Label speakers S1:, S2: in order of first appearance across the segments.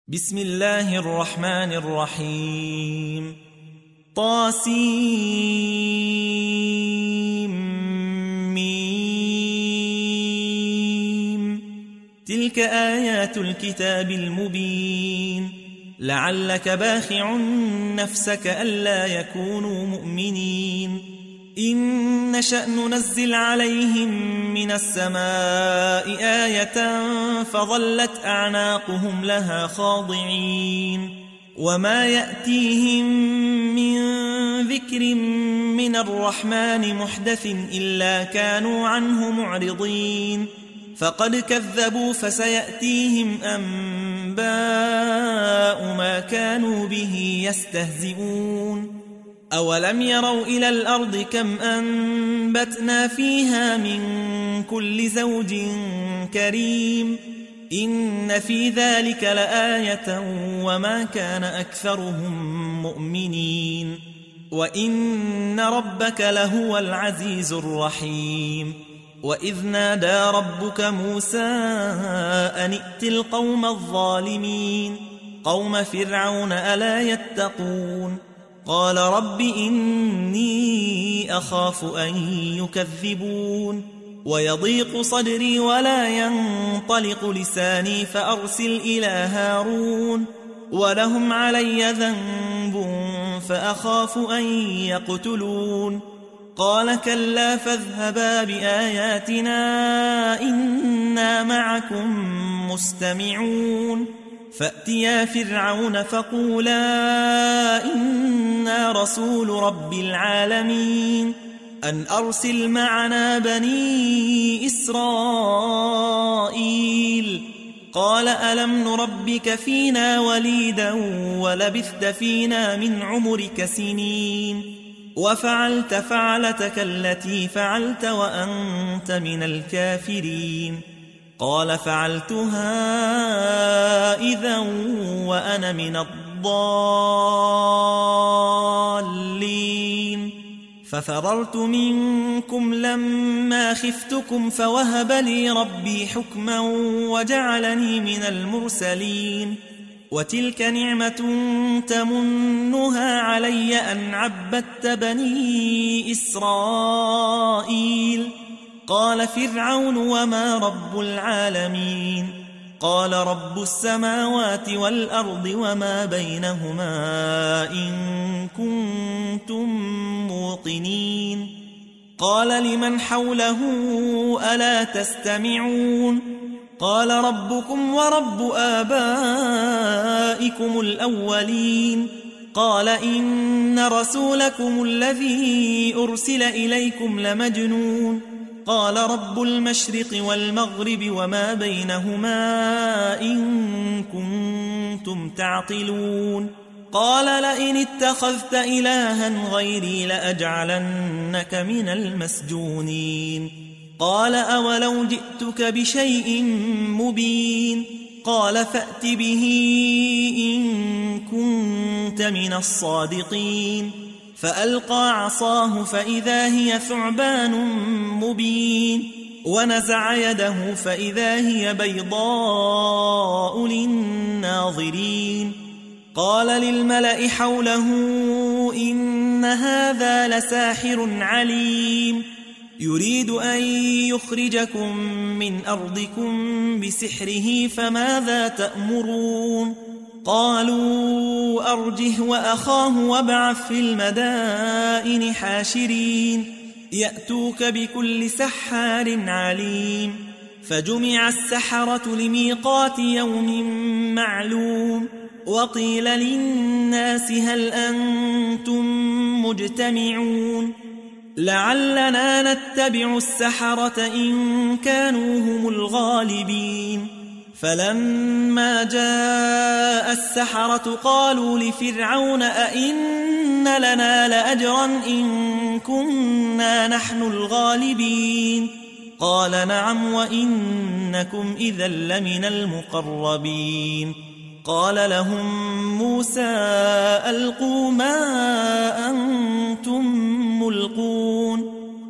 S1: بسم الله الرحمن الرحيم طاسيم تلك آيات الكتاب المبين لعلك باخع نفسك ألا يكونوا مؤمنين إن نشأ ننزل عليهم من السماء آية فظلت أعناقهم لها خاضعين وما يأتيهم من ذكر من الرحمن محدث إلا كانوا عنه معرضين فقد كذبوا فسيأتيهم أنباء ما كانوا به يستهزئون أولم يروا إلى الأرض كم أنبتنا فيها من كل زوج كريم إن في ذلك لآية وما كان أكثرهم مؤمنين وإن ربك لهو العزيز الرحيم وإذ نادى ربك موسى أن ائت القوم الظالمين قوم فرعون ألا يتقون قال رب إني أخاف أن يكذبون ويضيق صدري ولا ينطلق لساني فأرسل إلى هارون ولهم علي ذنب فأخاف أن يقتلون قال كلا فاذهبا بآياتنا إنا معكم مستمعون فأتيا فرعون فقولا إنا رسول رب العالمين أن أرسل معنا بني إسرائيل قال ألم نربك فينا وليدا ولبثت فينا من عمرك سنين وفعلت فعلتك التي فعلت وأنت من الكافرين قال فعلتها إذا وأنا من الضالين ففررت منكم لما خفتكم فوهب لي ربي حكما وجعلني من المرسلين وتلك نعمة تمنها علي أن عبدت بني إسرائيل قال فرعون وما رب العالمين قال رب السماوات والأرض وما بينهما إن كنتم موقنين قال لمن حوله ألا تستمعون قال ربكم ورب آبائكم الأولين قال إن رسولكم الذي أرسل إليكم لمجنون قال رب المشرق والمغرب وما بينهما إن كنتم تعقلون قال لئن اتخذت إلها غيري لأجعلنك من المسجونين قال أولو جئتك بشيء مبين قال فأت به إن كنت من الصادقين فألقى عصاه فإذا هي ثعبان مبين ونزع يده فإذا هي بيضاء للناظرين قال للملأ حوله إن هذا لساحر عليم يريد أن يخرجكم من أرضكم بسحره فماذا تأمرون قالوا أرجه وأخاه وابعث في المدائن حاشرين يأتوك بكل سحار عليم فجمع السحرة لميقات يوم معلوم وقيل للناس هل أنتم مجتمعون لعلنا نتبع السحرة إن كانوا هم الغالبين فلما جاء السحرة قالوا لفرعون أئن لنا لأجرا إن كنا نحن الغالبين قال نعم وإنكم إذا لمن المقربين قال لهم موسى ألقوا ما أنتم ملقون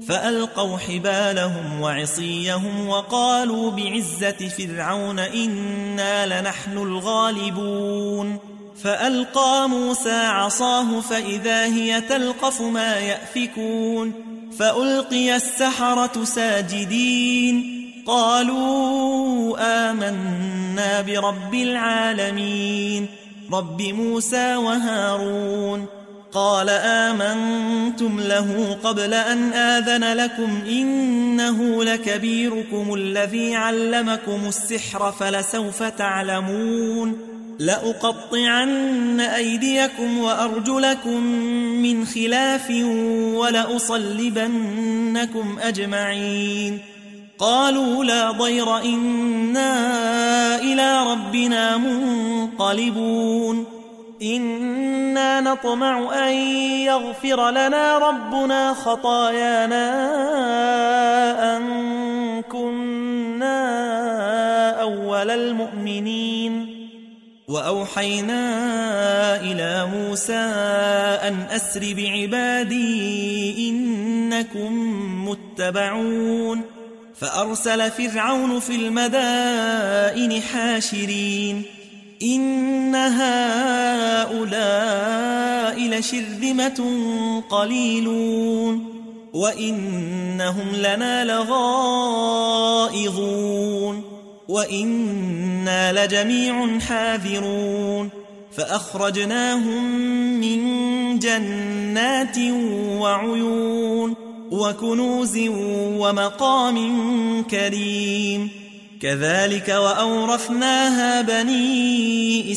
S1: فألقوا حبالهم وعصيهم وقالوا بعزة فرعون إنا لنحن الغالبون فألقى موسى عصاه فإذا هي تلقف ما يأفكون فألقي السحرة ساجدين قالوا آمنا برب العالمين رب موسى وهارون قال آمنتم له قبل أن آذن لكم إنه لكبيركم الذي علمكم السحر فلسوف تعلمون لأقطعن أيديكم وأرجلكم من خلاف ولأصلبنكم أجمعين قالوا لا ضير إنا إلى ربنا منقلبون إنا نطمع أن يغفر لنا ربنا خطايانا أن كنا أول المؤمنين وأوحينا إلى موسى أن أسر بعبادي إنكم متبعون فأرسل فرعون في المدائن حاشرين إن هؤلاء لشرذمة قليلون وإنهم لنا لغائظون وإنا لجميع حاذرون فأخرجناهم من جنات وعيون وكنوز ومقام كريم كذلك وأورثناها بني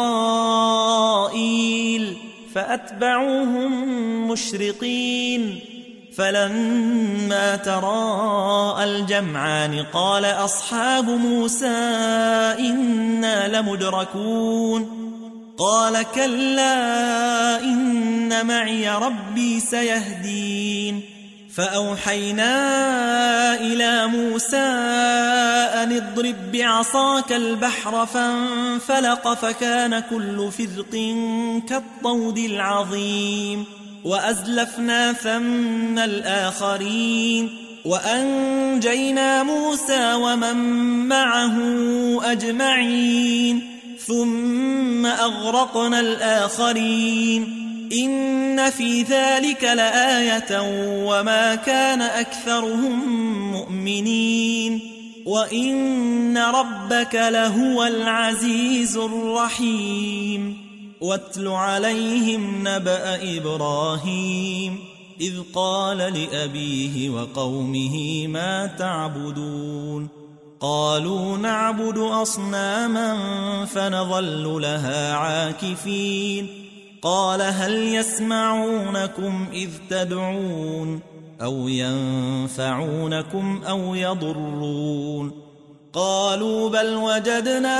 S1: إسرائيل فأتبعوهم مشرقين فلما تراءى الجمعان قال أصحاب موسى إنا لمدركون قال كلا إن معي ربي سيهدين فأوحينا إلى موسى أن اضرب بعصاك البحر فانفلق فكان كل فرق كالطود العظيم وأزلفنا ثم الآخرين وأنجينا موسى ومن معه أجمعين ثم أغرقنا الآخرين إن في ذلك لآية وما كان أكثرهم مؤمنين وإن ربك لهو العزيز الرحيم واتل عليهم نبأ إبراهيم إذ قال لأبيه وقومه ما تعبدون قالوا نعبد أصناما فنظل لها عاكفين قال هل يسمعونكم إذ تدعون أو ينفعونكم أو يضرون قالوا بل وجدنا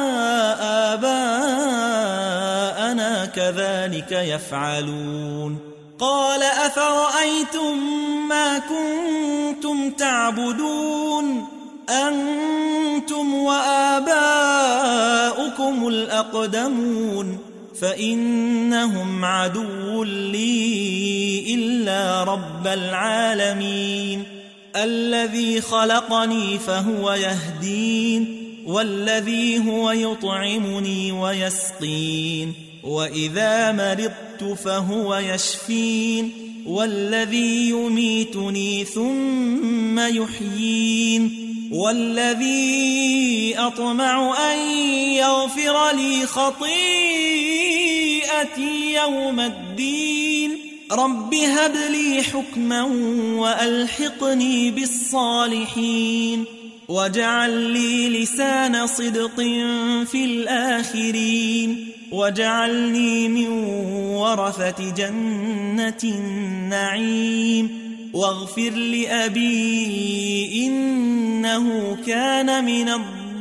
S1: آباءنا كذلك يفعلون قال أفرأيتم ما كنتم تعبدون أنتم وآباؤكم الأقدمون فإنهم عدو لي إلا رب العالمين الذي خلقني فهو يهدين والذي هو يطعمني ويسقين وإذا مرضت فهو يشفين والذي يميتني ثم يحيين والذي أطمع أن يغفر لي خطيئتي يوم الدين رب هب لي حكما وألحقني بالصالحين واجعل لي لسان صدق في الآخرين واجعلني من ورثة جنة النعيم واغفر لأبي إنه كان من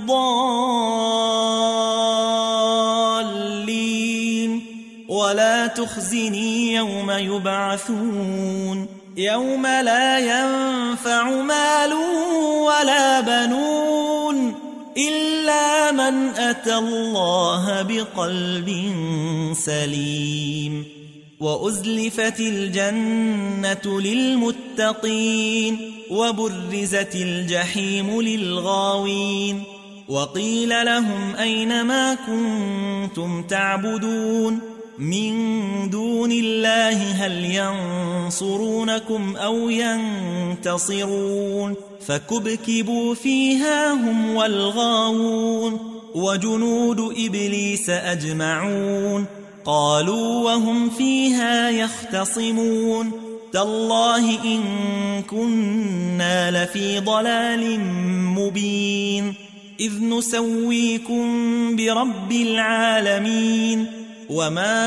S1: الضالين ولا تخزني يوم يبعثون يوم لا ينفع مال ولا بنون إلا من أتى الله بقلب سليم وأزلفت الجنة للمتقين وبرزت الجحيم للغاوين وقيل لهم أين ما كنتم تعبدون من دون الله هل ينصرونكم أو ينتصرون فكبكبوا فيها هم والغاوون وجنود إبليس أجمعون قالوا وهم فيها يختصمون تالله إن كنا لفي ضلال مبين إذ نسويكم برب العالمين وما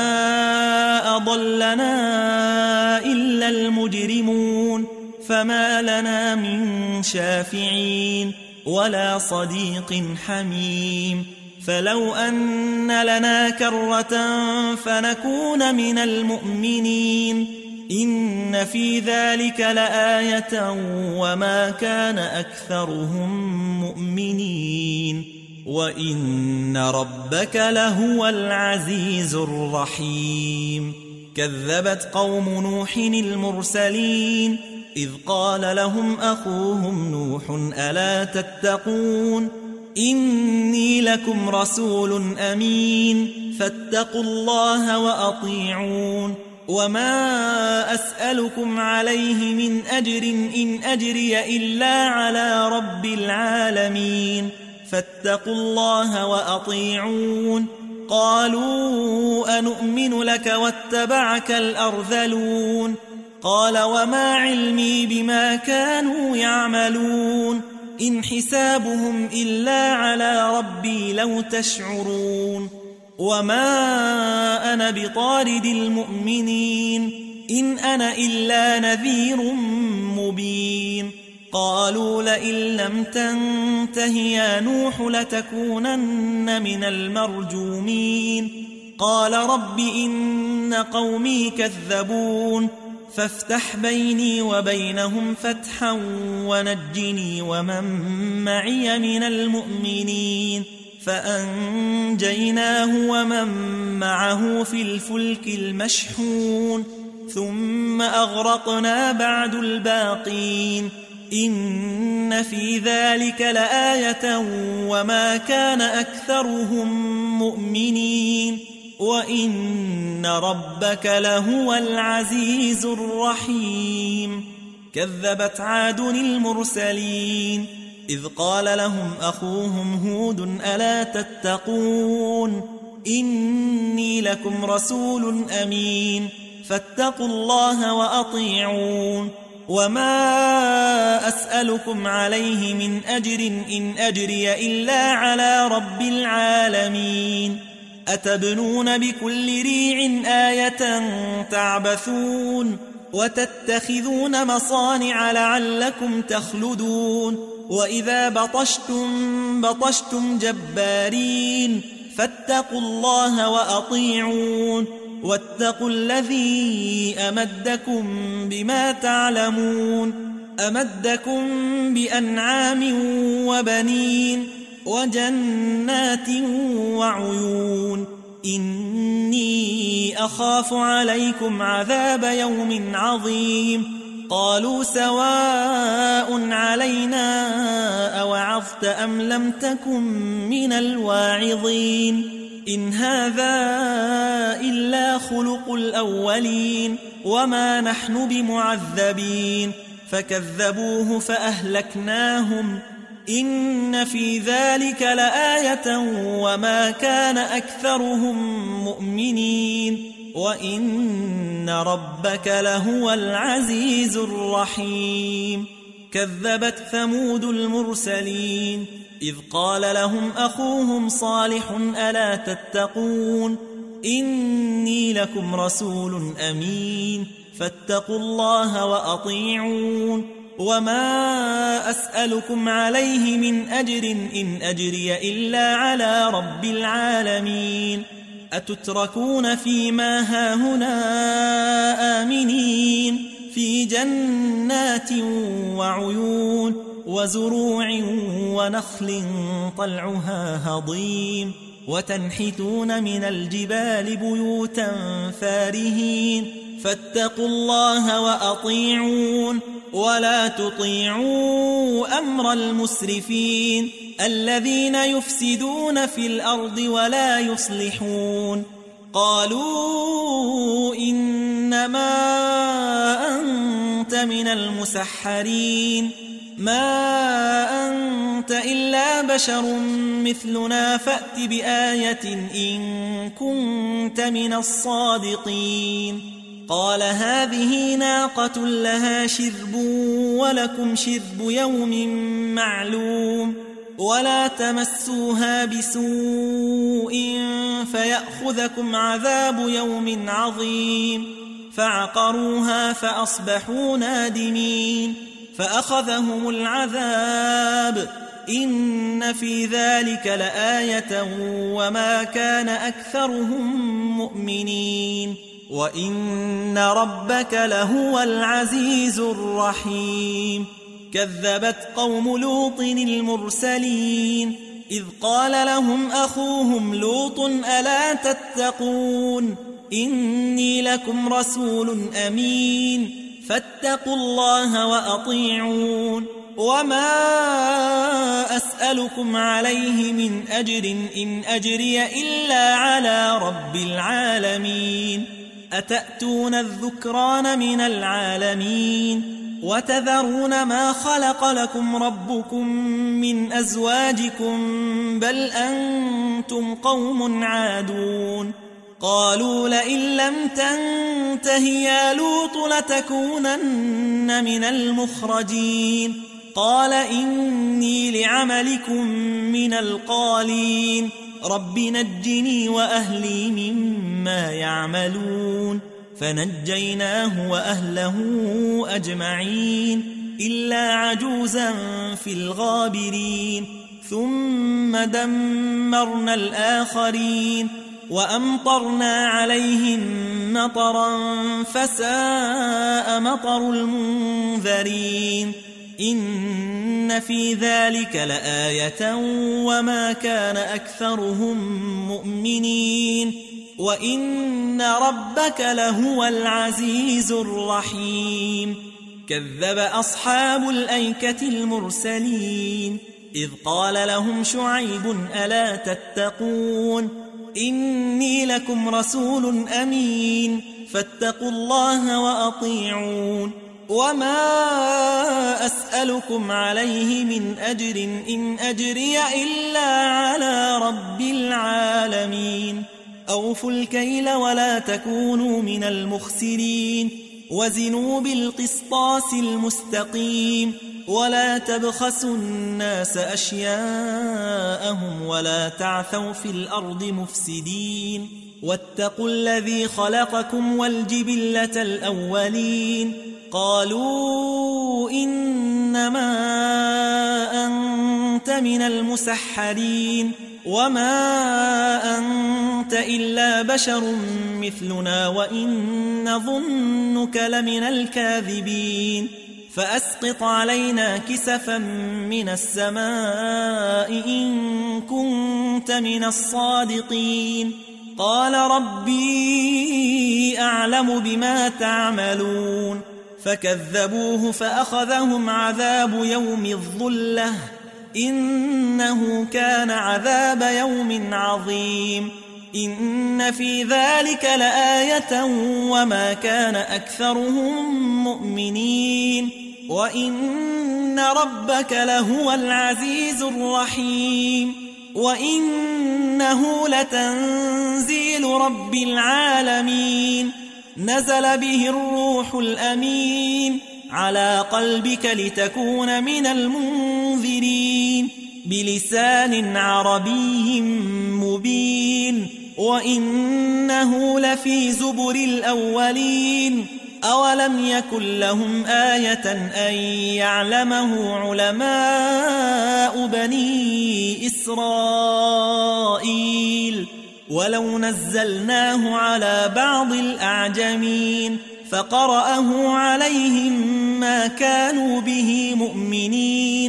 S1: أضلنا إلا المجرمون فما لنا من شافعين ولا صديق حميم فلو أن لنا كرة فنكون من المؤمنين إن في ذلك لآية وما كان أكثرهم مؤمنين وإن ربك لهو العزيز الرحيم كذبت قوم نوح المرسلين إذ قال لهم أخوهم نوح ألا تتقون إني لكم رسول أمين فاتقوا الله وأطيعون وما أسألكم عليه من أجر إن أجري إلا على رب العالمين فاتقوا الله وأطيعون قالوا أنؤمن لك واتبعك الأرذلون قال وما علمي بما كانوا يعملون إن حسابهم إلا على ربي لو تشعرون وما أنا بطارد المؤمنين إن أنا إلا نذير مبين قالوا لئن لم تنته يا نوح لتكونن من المرجومين قال رب إن قومي كذبون فافتح بيني وبينهم فتحا ونجني ومن معي من المؤمنين فأنجيناه ومن معه في الفلك المشحون ثم أغرقنا بعد الباقين إن في ذلك لآية وما كان أكثرهم مؤمنين وإن ربك لهو العزيز الرحيم كذبت عاد المرسلين إذ قال لهم أخوهم هود ألا تتقون إني لكم رسول أمين فاتقوا الله وأطيعون وما أسألكم عليه من أجر إن أجري إلا على رب العالمين أتبنون بكل ريع آية تعبثون وتتخذون مصانع لعلكم تخلدون وإذا بطشتم جبارين فاتقوا الله وأطيعون واتقوا الذي أمدكم بما تعلمون أمدكم بأنعام وبنين وجنات وعيون إني أخاف عليكم عذاب يوم عظيم قالوا سواء علينا أوعظت أم لم تكن من الواعظين إن هذا إلا خلق الأولين وما نحن بمعذبين فكذبوه فأهلكناهم إن في ذلك لآية وما كان أكثرهم مؤمنين وإن ربك لهو العزيز الرحيم كذبت ثمود المرسلين إذ قال لهم أخوهم صالح ألا تتقون إني لكم رسول أمين فاتقوا الله وأطيعون وما أسألكم عليه من أجر إن أجري إلا على رب العالمين أتتركون فيما هاهنا آمنين في جنات وعيون وزروع ونخل طلعها هضيم وتنحتون من الجبال بيوتا فارهين فاتقوا الله وأطيعون ولا تطيعوا أمر المسرفين الذين يفسدون في الأرض ولا يصلحون قالوا إنما أنت من المسحرين ما أنت إلا بشر مثلنا فأت بآية إن كنت من الصادقين قال هذه ناقة لها شرب ولكم شرب يوم معلوم ولا تمسوها بسوء فيأخذكم عذاب يوم عظيم فعقروها فأصبحوا نادمين فأخذهم العذاب إن في ذلك لآية وما كان أكثرهم مؤمنين وإن ربك لهو العزيز الرحيم كذبت قوم لوط المرسلين إذ قال لهم أخوهم لوط ألا تتقون إني لكم رسول أمين فاتقوا الله وأطيعون وما أسألكم عليه من أجر إن أجري إلا على رب العالمين أتأتون الذكران من العالمين وتذرون ما خلق لكم ربكم من أزواجكم بل أنتم قوم عادون قالوا لئن لم تنته يا لوط لتكونن من المخرجين قال إني لعملكم من القالين رب نجني وأهلي مما يعملون فنجيناه وأهله أجمعين إلا عجوزا في الغابرين ثم دمرنا الآخرين وأمطرنا عليهم مطرا فساء مطر المنذرين إن في ذلك لآية وما كان أكثرهم مؤمنين وإن ربك لهو العزيز الرحيم كذب أصحاب الأيكة المرسلين إذ قال لهم شعيب ألا تتقون إني لكم رسول أمين فاتقوا الله وأطيعون وما أسألكم عليه من أجر إن أجري إلا على رب العالمين أوفوا الكيل ولا تكونوا من المخسرين وزنوا بالقسطاس المستقيم ولا تبخسوا الناس أشياءهم ولا تعثوا في الأرض مفسدين واتقوا الذي خلقكم والجبلة الأولين قالوا إنما أنت من المسحرين وما أنت إلا بشر مثلنا وإن نظنك لمن الكاذبين فأسقط علينا كسفا من السماء إن كنت من الصادقين قال ربي أعلم بما تعملون فكذبوه فأخذهم عذاب يوم الظلة إنه كان عذاب يوم عظيم إن في ذلك لآية وما كان أكثرهم مؤمنين وإن ربك لهو العزيز الرحيم وإنه لتنزيل رب العالمين نزل به الروح الأمين على قلبك لتكون من المنذرين بلسان عربي مبين وإنه لفي زبر الأولين أولم يكن لهم آية أن يعلمه علماء بني إسرائيل ولو نزلناه على بعض الأعجمين فقرأه عليهم ما كانوا به مؤمنين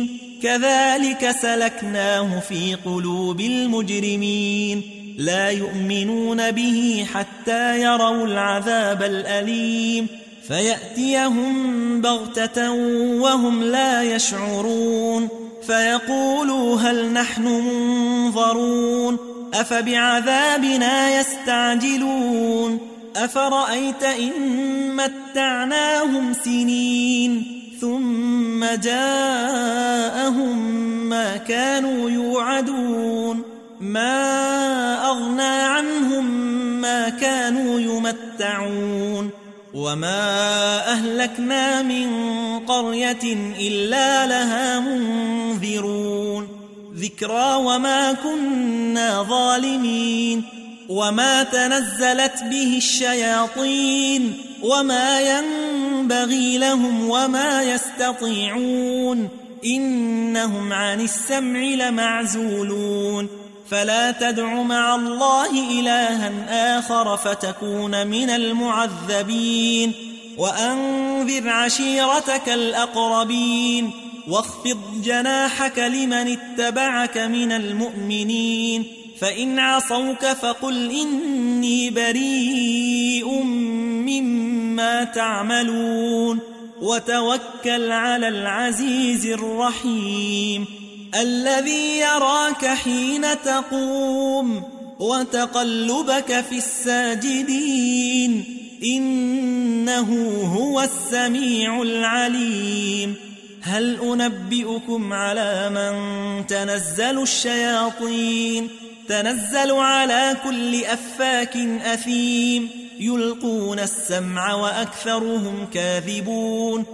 S1: كذلك سلكناه في قلوب المجرمين لا يؤمنون به حتى يروا العذاب الأليم فيأتيهم بغتة وهم لا يشعرون فيقولوا هل نحن منظرون أفبعذابنا يستعجلون أفرأيت إن متعناهم سنين ثم جاءهم ما كانوا يوعدون ما أغنى عنهم ما كانوا يمتعون وما أهلكنا من قرية إلا لها منذرون ذكرى وما كنا ظالمين وما تنزلت به الشياطين وما ينبغي لهم وما يستطيعون إنهم عن السمع لمعزولون فلا تدع مع الله إلها آخر فتكون من المعذبين وأنذر عشيرتك الأقربين واخفض جناحك لمن اتبعك من المؤمنين فإن عصوك فقل إني بريء مما تعملون وتوكل على العزيز الرحيم الذي يراك حين تقوم وتقلبك في الساجدين إنه هو السميع العليم هل أنبئكم على من تنزل الشياطين تنزل على كل أفاك أثيم يلقون السمع وأكثرهم كاذبون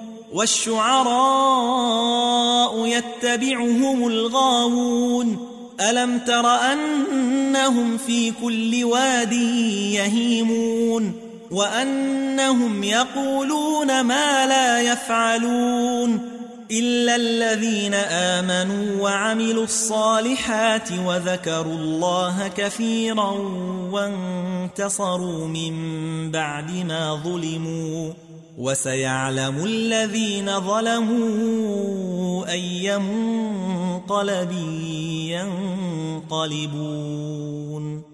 S1: والشعراء يتبعهم الغاوون ألم تر أنهم في كل واد يهيمون وأنهم يقولون ما لا يفعلون إلا الذين آمنوا وعملوا الصالحات وذكروا الله كثيرا وانتصروا من بعد ما ظلموا وسيعلم الذين ظلموا أي منقلب ينقلبون